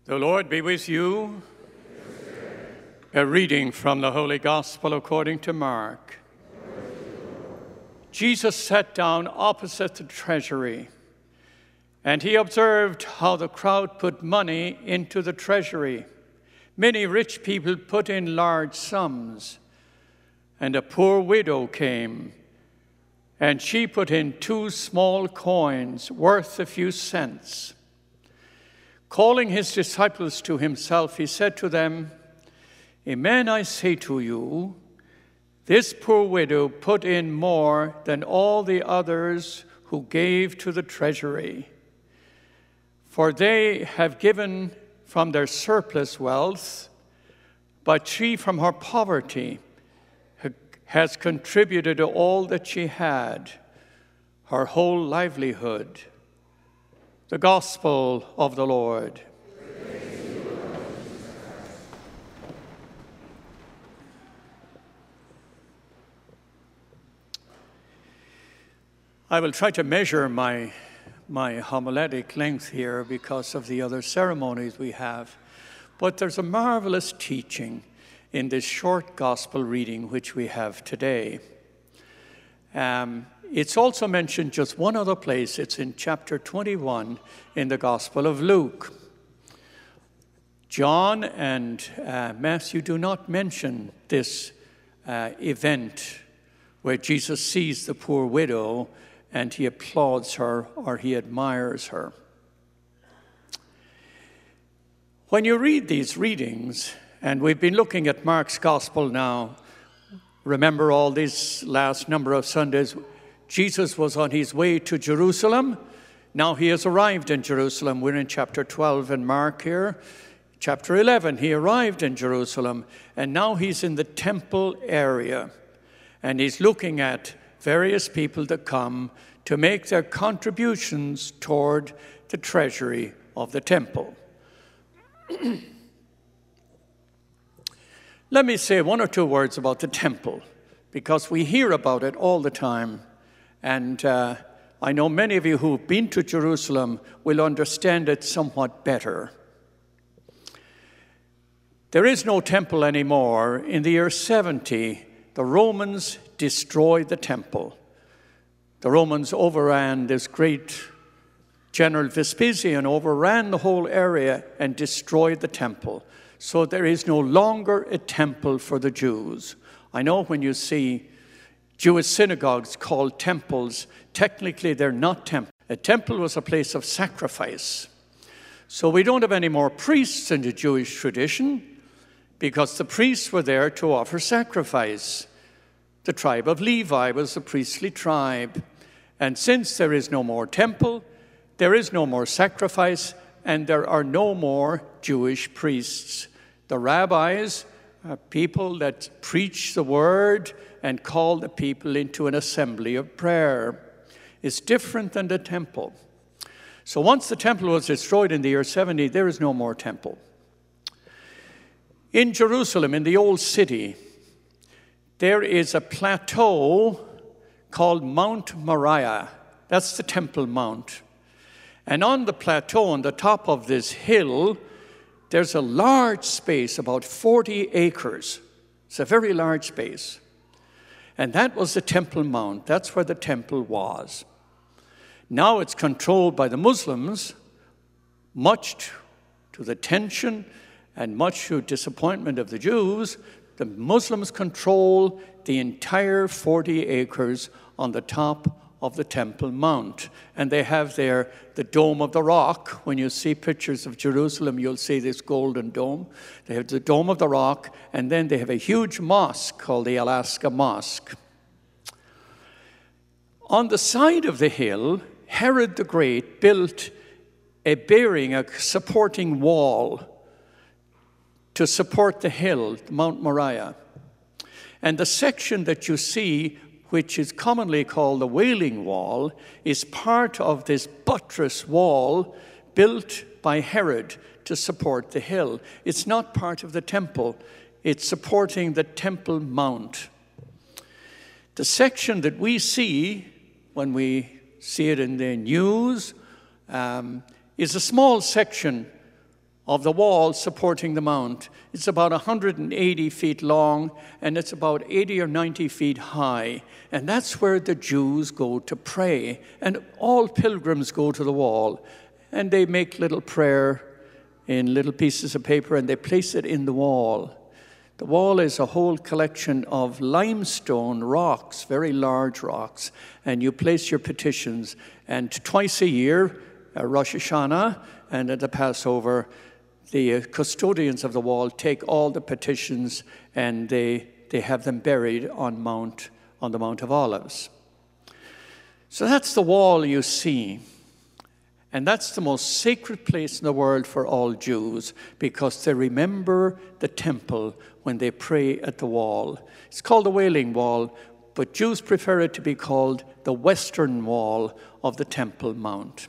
The Lord be with you. A reading from the Holy Gospel according to Mark. Jesus sat down opposite the treasury, and he observed how the crowd put money into the treasury. Many rich people put in large sums, and a poor widow came, and she put in 2 small coins worth a few cents. Calling his disciples to himself, he said to them, "Amen, I say to you, this poor widow put in more than all the others who gave to the treasury. For they have given from their surplus wealth, but she from her poverty has contributed all that she had, her whole livelihood." The Gospel of the Lord. I will try to measure my homiletic length here because of the other ceremonies we have. But there's a marvelous teaching in this short gospel reading which we have today. It's also mentioned just one other place. It's in chapter 21 in the Gospel of Luke. John and Matthew do not mention this event where Jesus sees the poor widow and he applauds her or he admires her. When you read these readings, and we've been looking at Mark's Gospel now, remember all these last number of Sundays, Jesus was on his way to Jerusalem. Now he has arrived in Jerusalem. We're in chapter 12 in Mark here. Chapter 11, he arrived in Jerusalem, and now he's in the temple area. And he's looking at various people that come to make their contributions toward the treasury of the temple. Let me say 1 or 2 words about the temple, because we hear about it all the time. And I know many of you who've been to Jerusalem will understand it somewhat better. There is no temple anymore. In the year 70, the Romans destroyed the temple. The Romans overran this great General Vespasian, overran the whole area and destroyed the temple. So there is no longer a temple for the Jews. I know when you see Jewish synagogues called temples, technically they're not temples. A temple was a place of sacrifice. So we don't have any more priests in the Jewish tradition because the priests were there to offer sacrifice. The tribe of Levi was a priestly tribe. And since there is no more temple, there is no more sacrifice, and there are no more Jewish priests. The rabbis are people that preach the word and call the people into an assembly of prayer. It's different than the temple. So once the temple was destroyed in the year 70, there is no more temple. In Jerusalem, in the old city, there is a plateau called Mount Moriah. That's the Temple Mount. And on the plateau, on the top of this hill, there's a large space, about 40 acres. It's a very large space. And that was the Temple Mount. That's where the temple was. Now it's controlled by the Muslims, much to the tension and much to disappointment of the Jews. The Muslims control the entire 40 acres on the top of the Temple Mount. And they have there the Dome of the Rock. When you see pictures of Jerusalem, you'll see this golden dome. They have the Dome of the Rock, and then they have a huge mosque called the Al-Aqsa Mosque. On the side of the hill, Herod the Great built a supporting wall to support the hill, Mount Moriah. And the section that you see, which is commonly called the Wailing Wall, is part of this buttress wall built by Herod to support the hill. It's not part of the temple. It's supporting the Temple Mount. The section that we see when we see it in the news is a small section of the wall supporting the mount. It's about 180 feet long, and it's about 80 or 90 feet high. And that's where the Jews go to pray. And all pilgrims go to the wall, and they make little prayer in little pieces of paper, and they place it in the wall. The wall is a whole collection of limestone rocks, very large rocks, and you place your petitions. And twice a year, Rosh Hashanah and at the Passover, the custodians of the wall take all the petitions and they have them buried on the Mount of Olives. So that's the wall you see. And that's the most sacred place in the world for all Jews, because they remember the temple when they pray at the wall. It's called the Wailing Wall, but Jews prefer it to be called the Western Wall of the Temple Mount.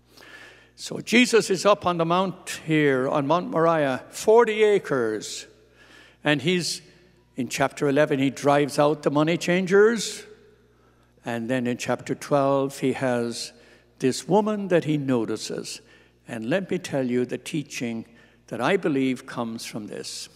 So Jesus is up on the mount here, on Mount Moriah, 40 acres. And in chapter 11, he drives out the money changers. And then in chapter 12, he has this woman that he notices. And let me tell you the teaching that I believe comes from this.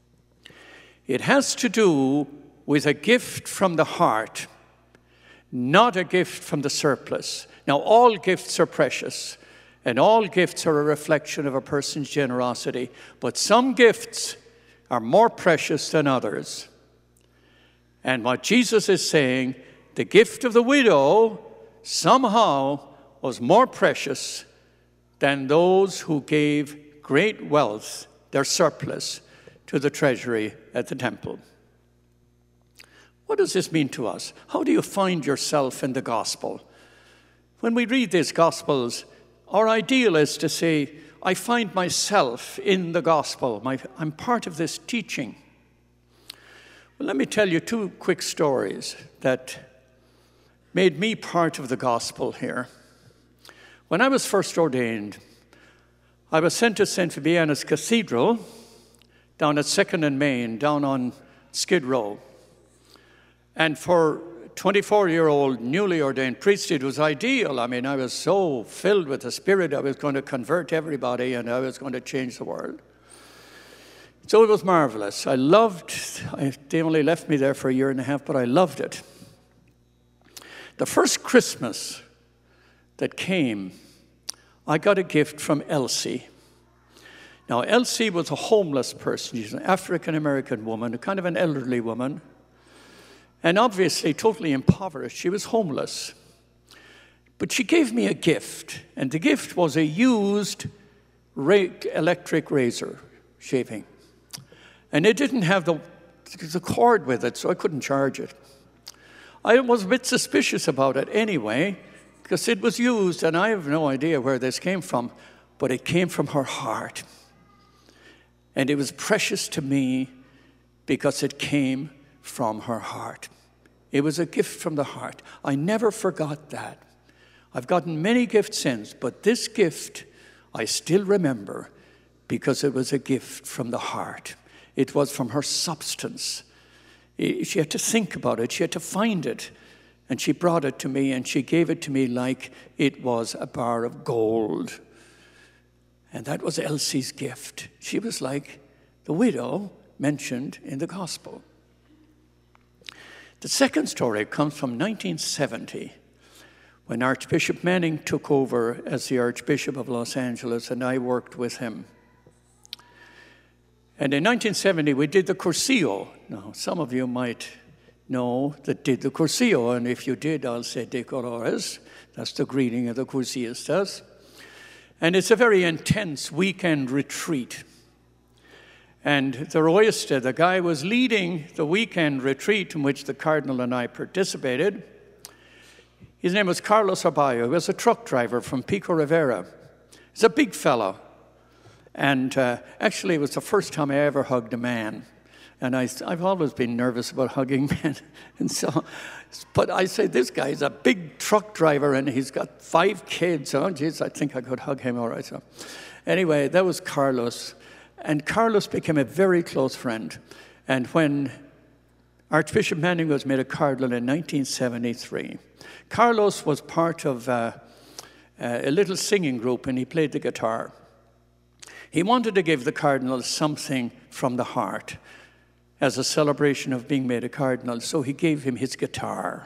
It has to do with a gift from the heart, not a gift from the surplus. Now, all gifts are precious, and all gifts are a reflection of a person's generosity, but some gifts are more precious than others. And what Jesus is saying, the gift of the widow somehow was more precious than those who gave great wealth, their surplus, to the treasury at the temple. What does this mean to us? How do you find yourself in the gospel? When we read these gospels, our ideal is to say, I find myself in the gospel. I'm part of this teaching. Well, let me tell you two quick stories that made me part of the gospel here. When I was first ordained, I was sent to St. Fabiana's Cathedral down at 2nd and Main, down on Skid Row. And for 24-year-old newly ordained priest, it was ideal. I mean, I was so filled with the Spirit, I was going to convert everybody and I was going to change the world. So it was marvelous. They only left me there for a year and a half, but I loved it. The first Christmas that came, I got a gift from Elsie. Now, Elsie was a homeless person. She's an African-American woman, kind of an elderly woman. And obviously totally impoverished. She was homeless. But she gave me a gift, and the gift was a used electric razor shaving. And it didn't have the cord with it, so I couldn't charge it. I was a bit suspicious about it anyway, because it was used, and I have no idea where this came from, but it came from her heart. And it was precious to me because it came from her heart. It was a gift from the heart. I never forgot that. I've gotten many gifts since, but this gift I still remember because it was a gift from the heart. It was from her substance. She had to think about it. She had to find it. And she brought it to me, and she gave it to me like it was a bar of gold. And that was Elsie's gift. She was like the widow mentioned in the gospel. The second story comes from 1970, when Archbishop Manning took over as the Archbishop of Los Angeles, and I worked with him. And in 1970, we did the Cursillo. Now, some of you might know that did the Cursillo, and if you did, I'll say de colores. That's the greeting of the Cursillistas. And it's a very intense weekend retreat. And the Royista, the guy was leading the weekend retreat in which the Cardinal and I participated. His name was Carlos Arballo. He was a truck driver from Pico Rivera. He's a big fellow. And actually, it was the first time I ever hugged a man. And I've always been nervous about hugging men. But I say, this guy's a big truck driver, and he's got 5 kids. Oh, geez, I think I could hug him all right. So anyway, that was Carlos. And Carlos became a very close friend. And when Archbishop Manning was made a cardinal in 1973, Carlos was part of a little singing group, and he played the guitar. He wanted to give the cardinal something from the heart as a celebration of being made a cardinal, so he gave him his guitar,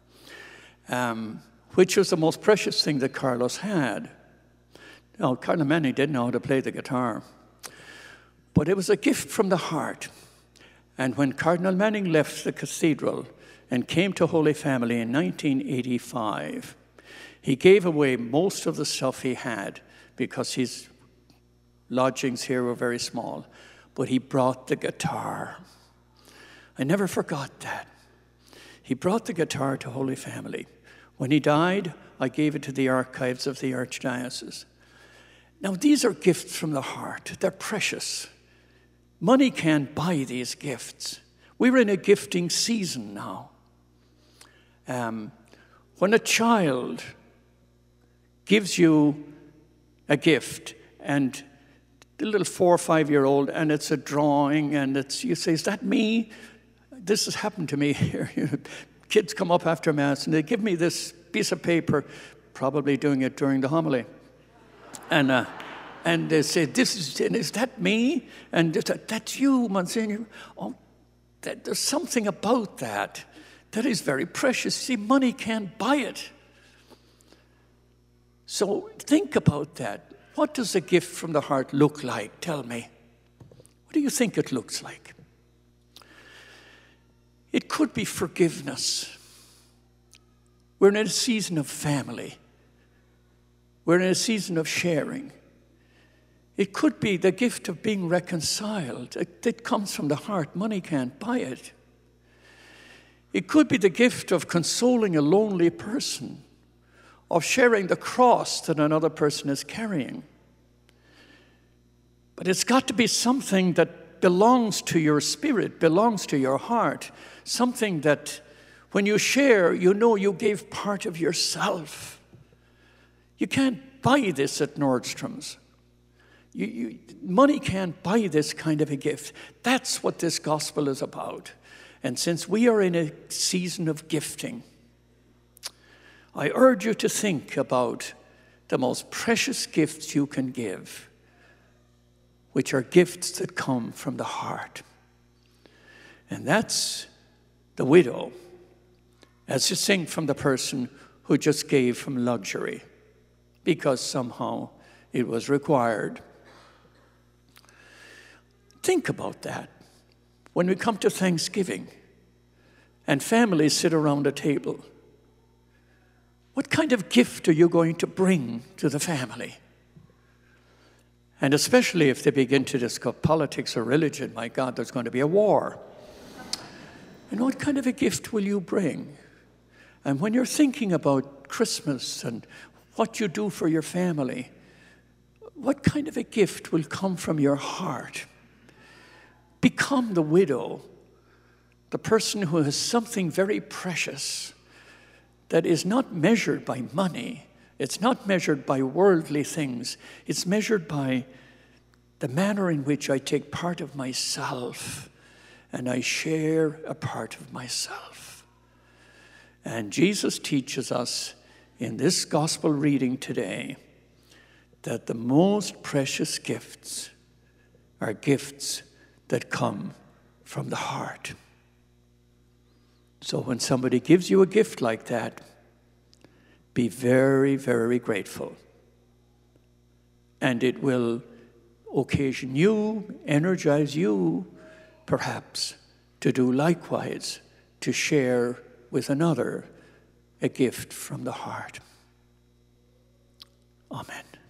which was the most precious thing that Carlos had. Now, Cardinal Manning didn't know how to play the guitar, but it was a gift from the heart. And when Cardinal Manning left the cathedral and came to Holy Family in 1985, he gave away most of the stuff he had because his lodgings here were very small, but he brought the guitar. I never forgot that. He brought the guitar to Holy Family. When he died, I gave it to the archives of the Archdiocese. Now, these are gifts from the heart. They're precious. Money can't buy these gifts. We're in a gifting season now. When a child gives you a gift, and the little 4 or 5 year old, and it's a drawing, and you say, is that me? This has happened to me here. Kids come up after Mass, and they give me this piece of paper, probably doing it during the homily. And they say, is that me? And that's you, Monsignor. Oh, there's something about that is very precious. See, money can't buy it. So think about that. What does a gift from the heart look like? Tell me. What do you think it looks like? It could be forgiveness. We're in a season of family. We're in a season of sharing. It could be the gift of being reconciled. It comes from the heart. Money can't buy it. It could be the gift of consoling a lonely person, of sharing the cross that another person is carrying. But it's got to be something that belongs to your spirit, belongs to your heart, something that when you share, you know you gave part of yourself. You can't buy this at Nordstrom's. Money can't buy this kind of a gift. That's what this gospel is about. And since we are in a season of gifting, I urge you to think about the most precious gifts you can give, which are gifts that come from the heart. And that's the widow, as distinct from the person who just gave from luxury, because somehow it was required. Think about that. When we come to Thanksgiving and families sit around a table, what kind of gift are you going to bring to the family? And especially if they begin to discuss politics or religion, my God, there's going to be a war. And what kind of a gift will you bring? And when you're thinking about Christmas and what you do for your family, what kind of a gift will come from your heart? Become the widow, the person who has something very precious that is not measured by money. It's not measured by worldly things. It's measured by the manner in which I take part of myself and I share a part of myself. And Jesus teaches us in this gospel reading today that the most precious gifts are gifts that come from the heart. So when somebody gives you a gift like that, be very, very grateful. And it will occasion you, energize you, perhaps, to do likewise, to share with another a gift from the heart. Amen.